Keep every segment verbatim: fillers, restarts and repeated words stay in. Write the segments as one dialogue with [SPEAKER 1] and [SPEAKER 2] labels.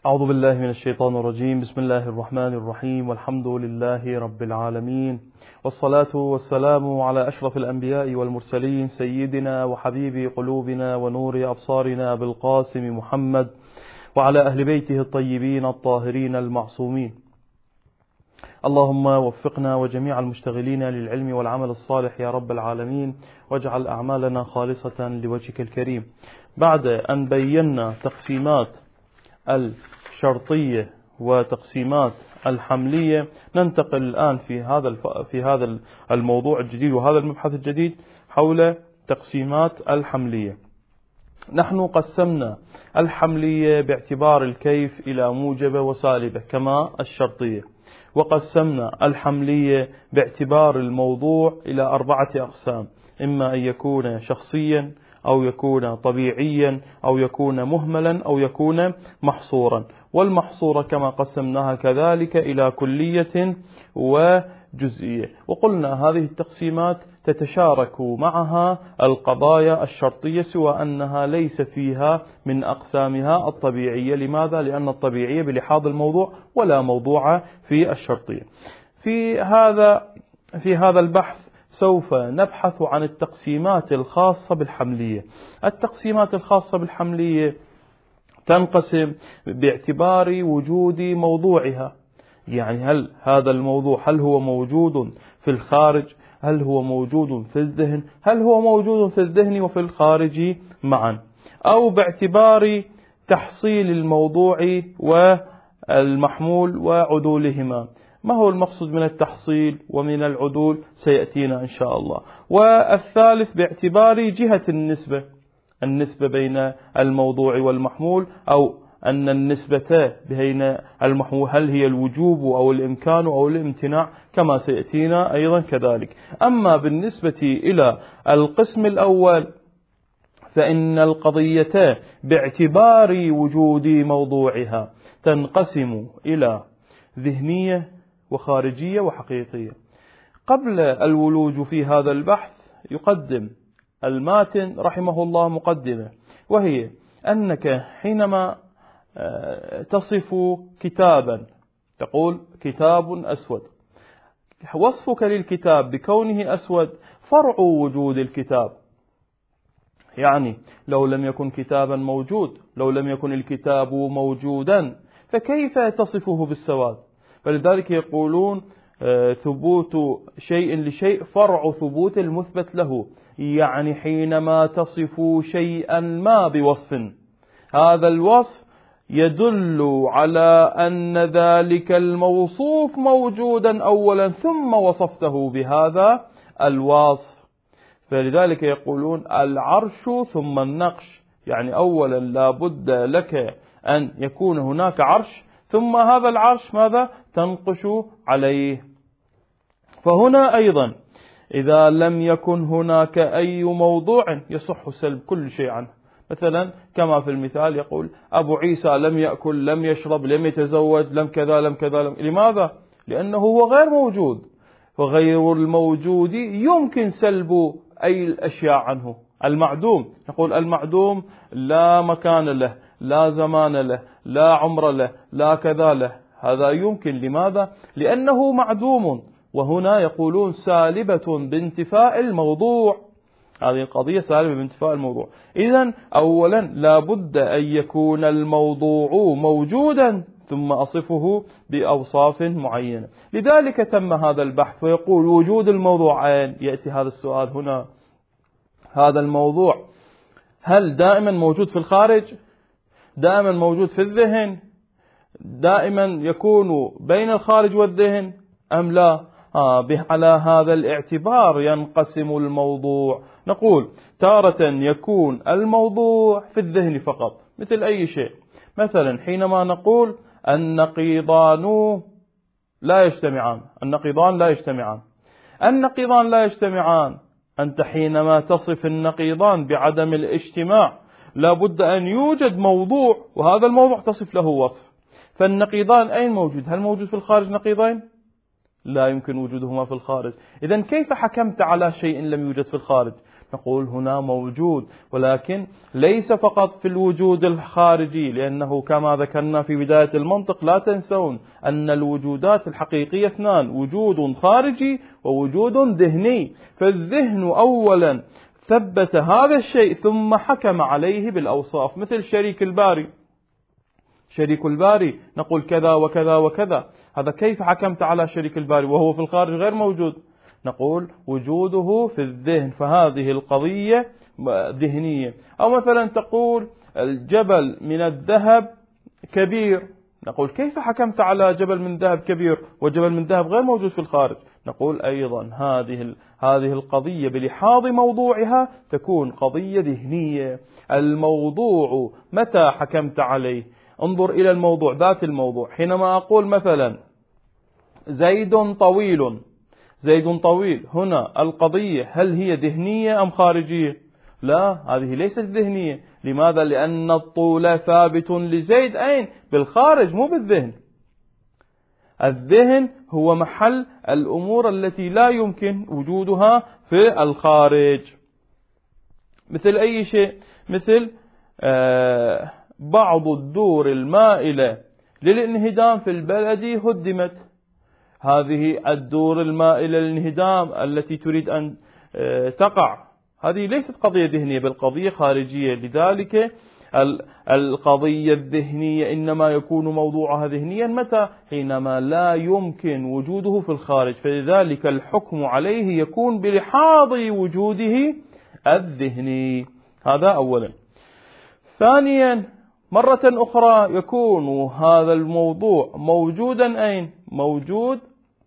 [SPEAKER 1] أعوذ بالله من الشيطان الرجيم. بسم الله الرحمن الرحيم، والحمد لله رب العالمين، والصلاة والسلام على أشرف الأنبياء والمرسلين، سيدنا وحبيب قلوبنا ونور أبصارنا بالقاسم محمد، وعلى أهل بيته الطيبين الطاهرين المعصومين. اللهم وفقنا وجميع المشتغلين للعلم والعمل الصالح يا رب العالمين، واجعل أعمالنا خالصة لوجهك الكريم. بعد أن بينا تقسيمات الشرطية وتقسيمات الحملية، ننتقل الآن في هذا في هذا الموضوع الجديد وهذا المبحث الجديد حول تقسيمات الحملية. نحن قسمنا الحملية باعتبار الكيف إلى موجبة وسالبة كما الشرطية، وقسمنا الحملية باعتبار الموضوع إلى أربعة أقسام: إما أن يكون شخصيا، أو يكون طبيعيا، أو يكون مهملا، أو يكون محصورا. والمحصورة كما قسمناها كذلك إلى كلية وجزئية. وقلنا هذه التقسيمات تتشارك معها القضايا الشرطية، سوى أنها ليس فيها من أقسامها الطبيعية. لماذا؟ لأن الطبيعية بلحاظ الموضوع ولا موضوع في الشرطية. في هذا في هذا البحث سوف نبحث عن التقسيمات الخاصة بالحملية. التقسيمات الخاصة بالحملية تنقسم باعتبار وجود موضوعها، يعني هل هذا الموضوع هل هو موجود في الخارج، هل هو موجود في الذهن، هل هو موجود في الذهن وفي الخارج معا، أو باعتبار تحصيل الموضوع والمحمول وعدولهما. ما هو المقصود من التحصيل ومن العدول سيأتينا إن شاء الله. والثالث باعتبار جهة النسبة، النسبة بين الموضوع والمحمول، أو أن النسبة بين المحمول هل هي الوجوب أو الإمكان أو الامتناع، كما سيأتينا أيضا كذلك. أما بالنسبة إلى القسم الأول فإن القضية باعتبار وجود موضوعها تنقسم إلى ذهنية وخارجية وحقيقية. قبل الولوج في هذا البحث يقدم الماتن رحمه الله مقدمة، وهي أنك حينما تصف كتابا تقول كتاب أسود، وصفك للكتاب بكونه أسود فرع وجود الكتاب. يعني لو لم يكن كتابا موجود، لو لم يكن الكتاب موجودا، فكيف تصفه بالسواد؟ فلذلك يقولون ثبوت شيء لشيء فرع ثبوت المثبت له. يعني حينما تصف شيئا ما بوصف، هذا الوصف يدل على أن ذلك الموصوف موجودا أولا، ثم وصفته بهذا الوصف. فلذلك يقولون العرش ثم النقش، يعني أولا لا بد لك أن يكون هناك عرش، ثم هذا العرش ماذا؟ تنقش عليه. فهنا أيضا إذا لم يكن هناك أي موضوع يصح سلب كل شيء عنه. مثلا كما في المثال يقول أبو عيسى لم يأكل، لم يشرب، لم يتزوج، لم كذا لم كذا لم. لماذا؟ لأنه هو غير موجود، وغير الموجود يمكن سلب أي الأشياء عنه. المعدوم نقول المعدوم لا مكان له، لا زمان له، لا عمر له، لا كذا له. هذا يمكن. لماذا؟ لأنه معدوم. وهنا يقولون سالبة بانتفاء الموضوع. هذه القضية سالبة بانتفاء الموضوع. إذن أولا لا بد أن يكون الموضوع موجودا، ثم أصفه بأوصاف معينة. لذلك تم هذا البحث. ويقول وجود الموضوعين، يأتي هذا السؤال هنا: هذا الموضوع هل دائما موجود في الخارج؟ دائما موجود في الذهن؟ دائما يكون بين الخارج والذهن أم لا؟ آه على هذا الاعتبار ينقسم الموضوع. نقول تارة يكون الموضوع في الذهن فقط، مثل أي شيء. مثلا حينما نقول النقيضان لا يجتمعان، النقيضان لا يجتمعان النقيضان لا يجتمعان أنت حينما تصف النقيضان بعدم الاجتماع لابد أن يوجد موضوع، وهذا الموضوع تصف له وصف. فالنقيضان أين موجود؟ هل موجود في الخارج نقيضين؟ لا يمكن وجودهما في الخارج. إذن كيف حكمت على شيء لم يوجد في الخارج؟ نقول هنا موجود، ولكن ليس فقط في الوجود الخارجي، لأنه كما ذكرنا في بداية المنطق لا تنسون أن الوجودات الحقيقية اثنان، وجود خارجي ووجود ذهني. فالذهن أولا ثبت هذا الشيء ثم حكم عليه بالأوصاف، مثل شريك الباري. شريك الباري نقول كذا وكذا وكذا، هذا كيف حكمت على شريك الباري وهو في الخارج غير موجود؟ نقول وجوده في الذهن، فهذه القضية ذهنية. أو مثلا تقول الجبل من الذهب كبير، نقول كيف حكمت على جبل من ذهب كبير وجبل من ذهب غير موجود في الخارج؟ نقول أيضا هذه هذه القضية بلحاظ موضوعها تكون قضية ذهنية. الموضوع متى حكمت عليه؟ انظر إلى الموضوع، ذات الموضوع. حينما أقول مثلا زيد طويل، زيد طويل، هنا القضية هل هي ذهنية أم خارجية؟ لا، هذه ليست ذهنية. لماذا؟ لأن الطول ثابت لزيد أين؟ بالخارج، مو بالذهن. الذهن هو محل الأمور التي لا يمكن وجودها في الخارج. مثل أي شيء، مثل آه بعض الدور المائلة للانهدام في البلد هدمت. هذه الدور المائلة للانهدام التي تريد أن تقع، هذه ليست قضية ذهنية بل قضية خارجية. لذلك القضية الذهنية إنما يكون موضوعها ذهنيا متى؟ حينما لا يمكن وجوده في الخارج، فلذلك الحكم عليه يكون بلحاظ وجوده الذهني. هذا أولا. ثانيا، مرة أخرى يكون هذا الموضوع موجودا أين؟ موجود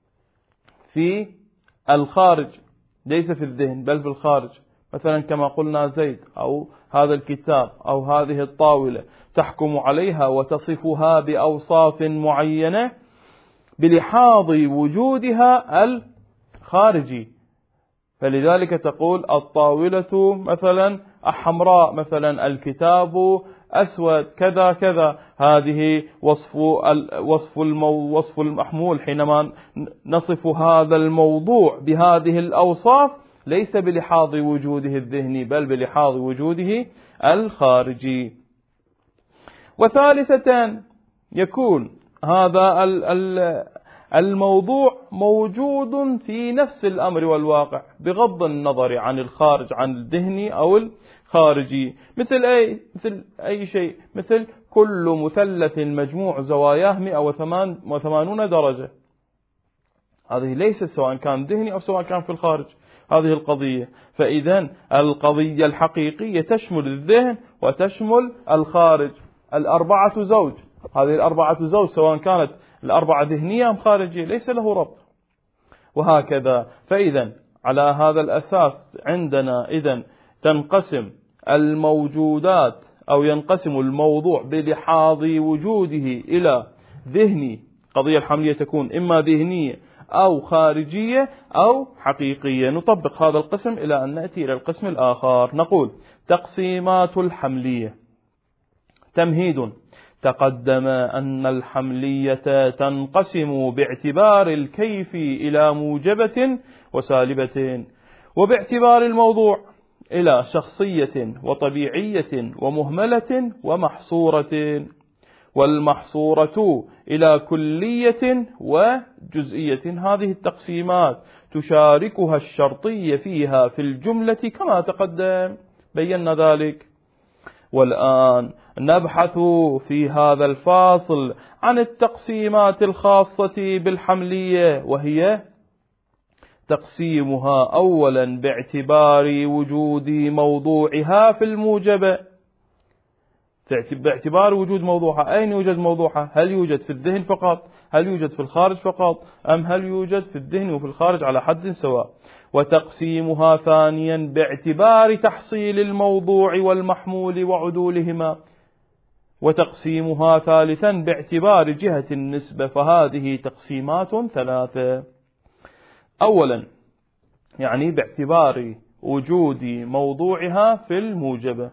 [SPEAKER 1] في الخارج، ليس في الذهن بل في الخارج. مثلا كما قلنا زيد، أو هذا الكتاب، أو هذه الطاولة، تحكم عليها وتصفها بأوصاف معينة بلحاظ وجودها الخارجي. فلذلك تقول الطاولة مثلا حمراء، مثلا الكتاب أسود، كذا كذا. هذه وصف وصف المو وصف المحمول. حينما نصف هذا الموضوع بهذه الأوصاف ليس بلحاظ وجوده الذهني بل بلحاظ وجوده الخارجي. وثالثة، يكون هذا الموضوع موجود في نفس الأمر والواقع بغض النظر عن الخارج، عن الذهني أو الخارجي. مثل أي مثل أي شيء، مثل كل مثلث مجموع زواياه مئة وثمانون درجة. هذه ليست سواء كان ذهني أو سواء كان في الخارج، هذه القضية. فإذا القضية الحقيقية تشمل الذهن وتشمل الخارج. الأربعة زوج، هذه الأربعة زوج سواء كانت الأربعة ذهنية أم خارجية ليس له ربط، وهكذا. فإذا على هذا الأساس عندنا إذن تنقسم الموجودات أو ينقسم الموضوع بلحاظ وجوده إلى ذهني، قضية الحملية تكون إما ذهنية أو خارجية أو حقيقية. نطبق هذا القسم إلى أن نأتي إلى القسم الآخر. نقول تقسيمات الحملية. تمهيد. تقدم أن الحملية تنقسم باعتبار الكيف إلى موجبة وسالبة، وباعتبار الموضوع إلى شخصية وطبيعية ومهملة ومحصورة، والمحصورة إلى كلية وجزئية. هذه التقسيمات تشاركها الشرطية فيها في الجملة كما تقدم، بينا ذلك. والآن نبحث في هذا الفاصل عن التقسيمات الخاصة بالحملية، وهي تقسيمها أولا باعتبار وجود موضوعها في الموجبة. باعتبار وجود موضوعها. أين يوجد موضوعها؟ هل يوجد في الذهن فقط؟ هل يوجد في الخارج فقط؟ أم هل يوجد في الذهن وفي الخارج على حد سواء؟ وتقسيمها ثانيا باعتبار تحصيل الموضوع والمحمول وعدولهما. وتقسيمها ثالثا باعتبار جهة النسبة. فهذه تقسيمات ثلاثة. أولا يعني باعتبار وجود موضوعها في الموجبة.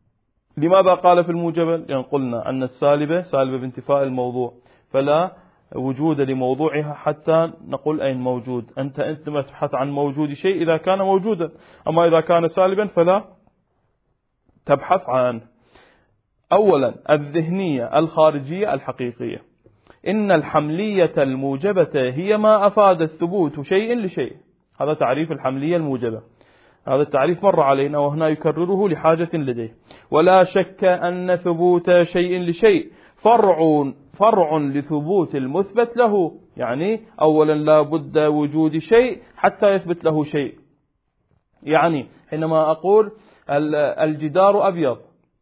[SPEAKER 1] لماذا قال في الموجبة؟ لأن قلنا أن السالبة سالبة بانتفاء الموضوع، فلا وجود لموضوعها حتى نقول أين موجود. أنت أنت تبحث عن موجود شيء إذا كان موجودا، أما إذا كان سالبا فلا تبحث عنه. أولا الذهنية الخارجية الحقيقية. إن الحملية الموجبة هي ما أفاد ثبوت شيء لشيء. هذا تعريف الحملية الموجبة، هذا التعريف مر علينا وهنا يكرره لحاجة لديه. ولا شك أن ثبوت شيء لشيء فرع فرع لثبوت المثبت له. يعني أولا لا بد وجود شيء حتى يثبت له شيء. يعني حينما أقول الجدار أبيض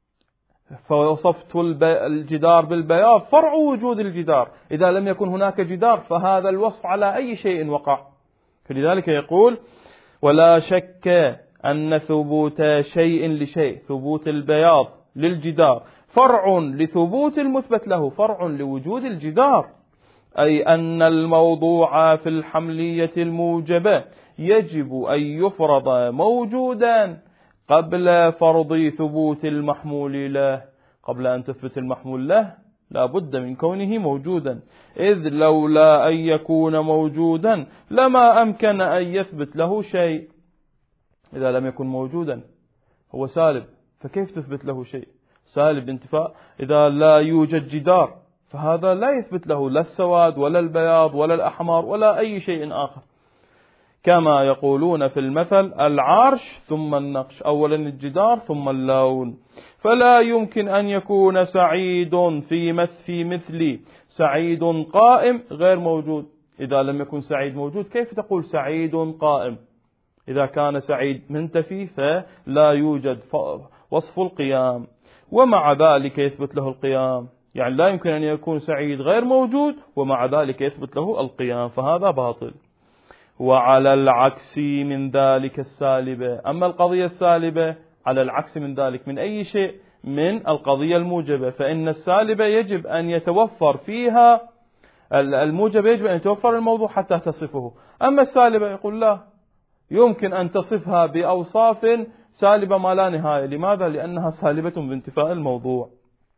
[SPEAKER 1] فوصفت الجدار بالبياض، فرع وجود الجدار. إذا لم يكن هناك جدار فهذا الوصف على أي شيء وقع. فلذلك يقول ولا شك أن ثبوت شيء لشيء، ثبوت البياض للجدار فرع لثبوت المثبت له، فرع لوجود الجدار. أي أن الموضوع في الحملية الموجبة يجب أن يفرض موجودا قبل فرض ثبوت المحمول له. قبل أن تثبت المحمول له لا بد من كونه موجودا، إذ لولا أن يكون موجودا لما أمكن أن يثبت له شيء. إذا لم يكن موجودا هو سالب، فكيف تثبت له شيء؟ سالب انتفاء. إذا لا يوجد جدار فهذا لا يثبت له لا السواد ولا البياض ولا الأحمر ولا أي شيء آخر. كما يقولون في المثل العرش ثم النقش، أولا الجدار ثم اللون. فلا يمكن أن يكون سعيد في مثل في مثلي سعيد قائم غير موجود. إذا لم يكن سعيد موجود كيف تقول سعيد قائم؟ إذا كان سعيد منتفي فلا يوجد وصف القيام، ومع ذلك يثبت له القيام. يعني لا يمكن أن يكون سعيد غير موجود ومع ذلك يثبت له القيام، فهذا باطل. وعلى العكس من ذلك السالبة. أما القضية السالبة على العكس من ذلك من أي شيء؟ من القضية الموجبة، فإن السالبة يجب أن يتوفر فيها الموجبة، يجب أن يتوفر الموضوع حتى تصفه. أما السالبة يقول لا يمكن أن تصفها بأوصاف سالبة ما لا نهاية. لماذا؟ لأنها سالبة بانتفاء الموضوع،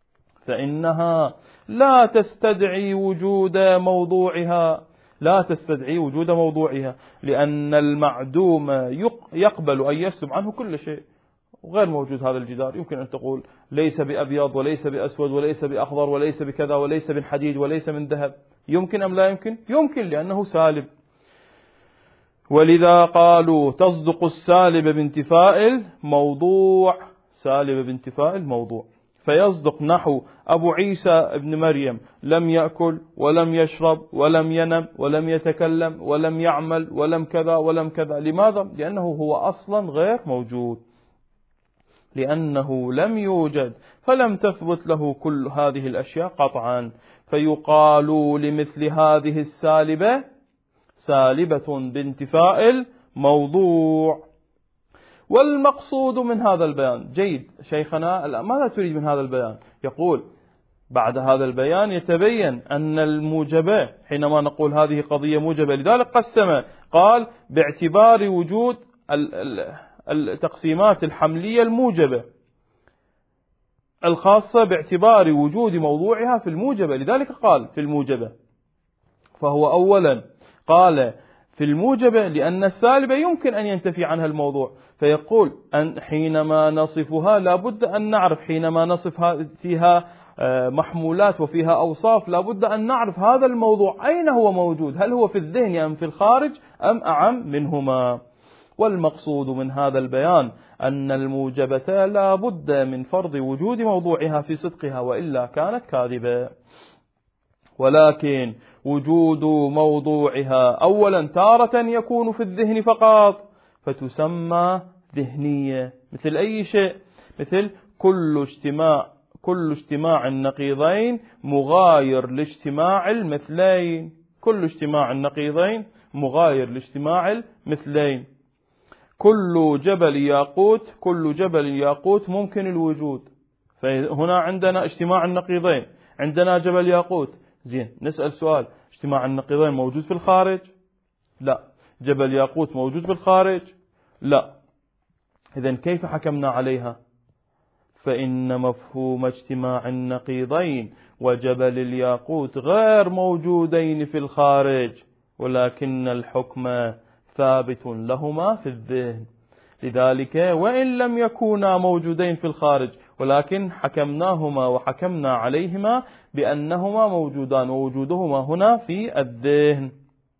[SPEAKER 1] فإنها لا تستدعي وجود موضوعها، لا تستدعي وجود موضوعها، لأن المعدوم يقبل أن يسلب عنه كل شيء. وغير موجود هذا الجدار يمكن أن تقول ليس بأبيض وليس بأسود وليس بأخضر وليس بكذا وليس من حديد وليس من ذهب. يمكن أم لا يمكن؟ يمكن، لأنه سالب. ولذا قالوا تصدق السالب بانتفاء الموضوع، سالب بانتفاء الموضوع. فيصدق نحو أبو عيسى ابن مريم لم يأكل ولم يشرب ولم ينم ولم يتكلم ولم يعمل ولم كذا ولم كذا. لماذا؟ لأنه هو أصلا غير موجود، لأنه لم يوجد فلم تثبت له كل هذه الأشياء قطعا. فيقال لمثل هذه السالبة سالبة بانتفاء الموضوع. والمقصود من هذا البيان، جيد شيخنا ماذا تريد من هذا البيان؟ يقول بعد هذا البيان يتبين أن الموجبة، حينما نقول هذه قضية موجبة لذلك قسم، قال باعتبار وجود التقسيمات الحملية الموجبة الخاصة باعتبار وجود موضوعها في الموجبة، لذلك قال في الموجبة. فهو أولا قال في الموجبة لأن السالبة يمكن أن ينتفي عنها الموضوع، فيقول أن حينما نصفها لابد أن نعرف، حينما نصف فيها محمولات وفيها أوصاف لابد أن نعرف هذا الموضوع أين هو موجود، هل هو في الذهن أم في الخارج أم أعم منهما. والمقصود من هذا البيان أن الموجبة لابد من فرض وجود موضوعها في صدقها وإلا كانت كاذبة. ولكن وجود موضوعها أولا تارة يكون في الذهن فقط فتسمى ذهنية، مثل أي شيء، مثل كل اجتماع كل اجتماع النقيضين مغاير لاجتماع المثلين، كل اجتماع النقيضين مغاير لاجتماع المثلين. كل جبل ياقوت كل جبل ياقوت ممكن الوجود، فهنا عندنا اجتماع النقيضين، عندنا جبل ياقوت. زين، نسأل سؤال، اجتماع النقيضين موجود في الخارج؟ لا. جبل ياقوت موجود في الخارج؟ لا. إذن كيف حكمنا عليها؟ فإن مفهوم اجتماع النقيضين وجبل الياقوت غير موجودين في الخارج، ولكن الحكم ثابت لهما في الذهن. لذلك وإن لم يكونا موجودين في الخارج، ولكن حكمناهما وحكمنا عليهما بأنهما موجودان، ووجودهما هنا في الذهن.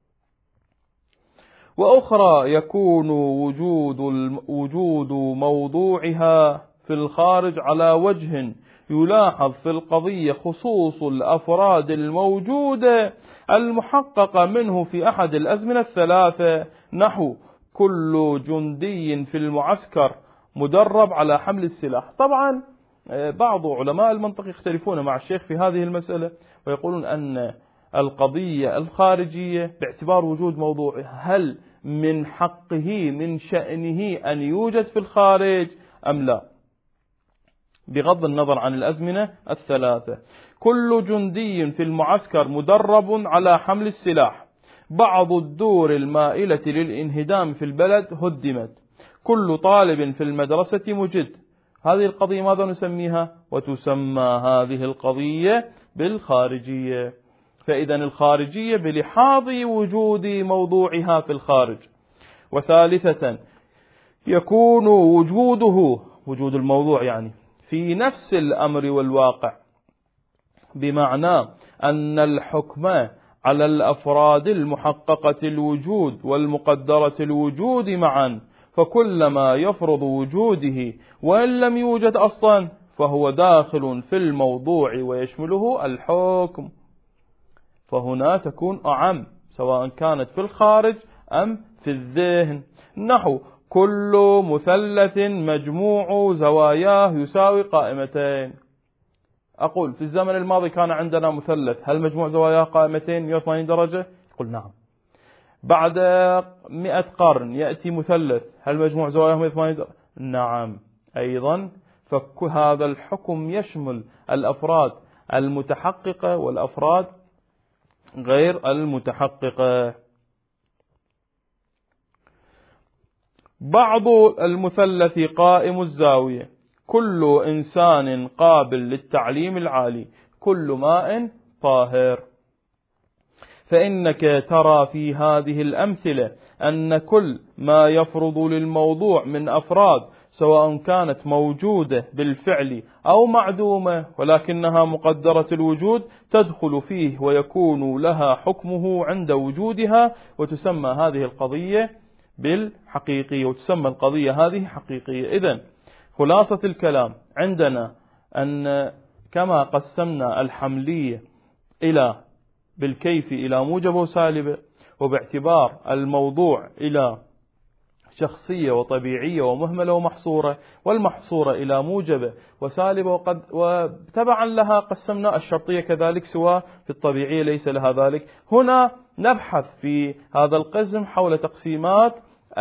[SPEAKER 1] وأخرى يكون وجود وجود موضوعها في الخارج على وجه يلاحظ في القضية خصوص الأفراد الموجودة المحققة منه في أحد الأزمنة الثلاثة، نحو كل جندي في المعسكر مدرب على حمل السلاح. طبعا بعض علماء المنطق يختلفون مع الشيخ في هذه المسألة، ويقولون أن القضية الخارجية باعتبار وجود موضوع هل من حقه من شأنه أن يوجد في الخارج أم لا، بغض النظر عن الأزمنة الثلاثة. كل جندي في المعسكر مدرب على حمل السلاح. بعض الدور المائلة للانهدام في البلد هدمت. كل طالب في المدرسة مجد. هذه القضية ماذا نسميها؟ وتسمى هذه القضية بالخارجية. فإذا الخارجية بلحاظ وجود موضوعها في الخارج. وثالثة يكون وجوده وجود الموضوع يعني في نفس الأمر والواقع، بمعنى أن الحكم على الأفراد المحققة الوجود والمقدرة الوجود معا، فكلما يفرض وجوده وإن لم يوجد أصلا فهو داخل في الموضوع ويشمله الحكم. فهنا تكون أعم سواء كانت في الخارج أم في الذهن. نحو كل مثلث مجموع زواياه يساوي قائمتين. أقول في الزمن الماضي كان عندنا مثلث، هل مجموع زواياه قائمتين مئة وثمانين درجة؟ يقول نعم. بعد مئة قرن يأتي مثلث، هل مجموع زواياه مئة وثمانين درجة؟ نعم أيضا. فهذا الحكم يشمل الأفراد المتحققة والأفراد غير المتحققة. بعض المثلث قائم الزاوية. كل إنسان قابل للتعليم العالي. كل ماء طاهر. فإنك ترى في هذه الأمثلة أن كل ما يفرض للموضوع من أفراد سواء كانت موجودة بالفعل أو معدومة ولكنها مقدرة الوجود تدخل فيه ويكون لها حكمه عند وجودها، وتسمى هذه القضية بالحقيقية، وتسمى القضية هذه حقيقية. إذن خلاصة الكلام عندنا أن كما قسمنا الحملية إلى بالكيف إلى موجب وسالبة، وباعتبار الموضوع إلى شخصية وطبيعية ومهملة ومحصورة، والمحصورة إلى موجبة وسالبة، وقد وتبعا لها قسمنا الشرطية كذلك، سواء في الطبيعية ليس لها ذلك. هنا نبحث في هذا القسم حول تقسيمات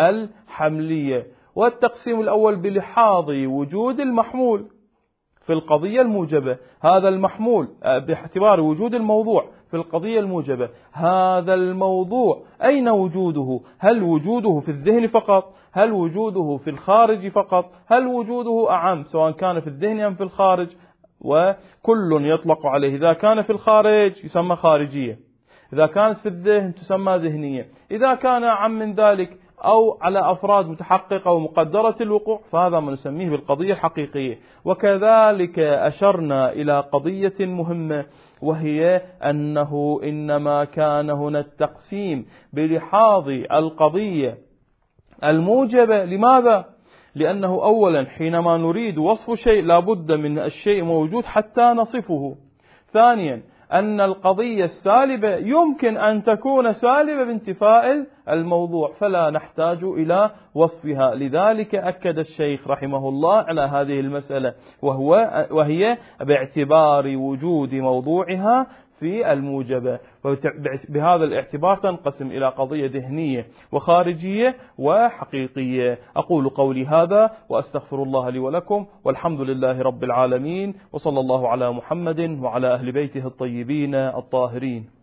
[SPEAKER 1] الحملية. والتقسيم الأول بلحاظ وجود المحمول في القضية الموجبة. هذا المحمول باعتبار وجود الموضوع في القضية الموجبة. هذا الموضوع أين وجوده؟ هل وجوده في الذهن فقط؟ هل وجوده في الخارج فقط؟ هل وجوده أعم سواء كان في الذهن أم في الخارج؟ وكل يطلق عليه. إذا كان في الخارج يسمى خارجية، إذا كانت في الذهن تسمى ذهنية، إذا كان أعم من ذلك أو على أفراد متحققة ومقدرة الوقوع فهذا ما نسميه بالقضية الحقيقية. وكذلك أشرنا إلى قضية مهمة، وهي أنه إنما كان هنا التقسيم بلحاظ القضية الموجبة. لماذا؟ لأنه أولا حينما نريد وصف شيء لابد من الشيء موجود حتى نصفه. ثانيا أن القضية السالبة يمكن أن تكون سالبة بانتفاء الموضوع، فلا نحتاج إلى وصفها. لذلك أكد الشيخ رحمه الله على هذه المسألة، وهو وهي باعتبار وجود موضوعها في الموجبة. بهذا الاعتبار تنقسم إلى قضية ذهنية وخارجية وحقيقية. أقول قولي هذا وأستغفر الله لي ولكم، والحمد لله رب العالمين، وصلى الله على محمد وعلى أهل بيته الطيبين الطاهرين.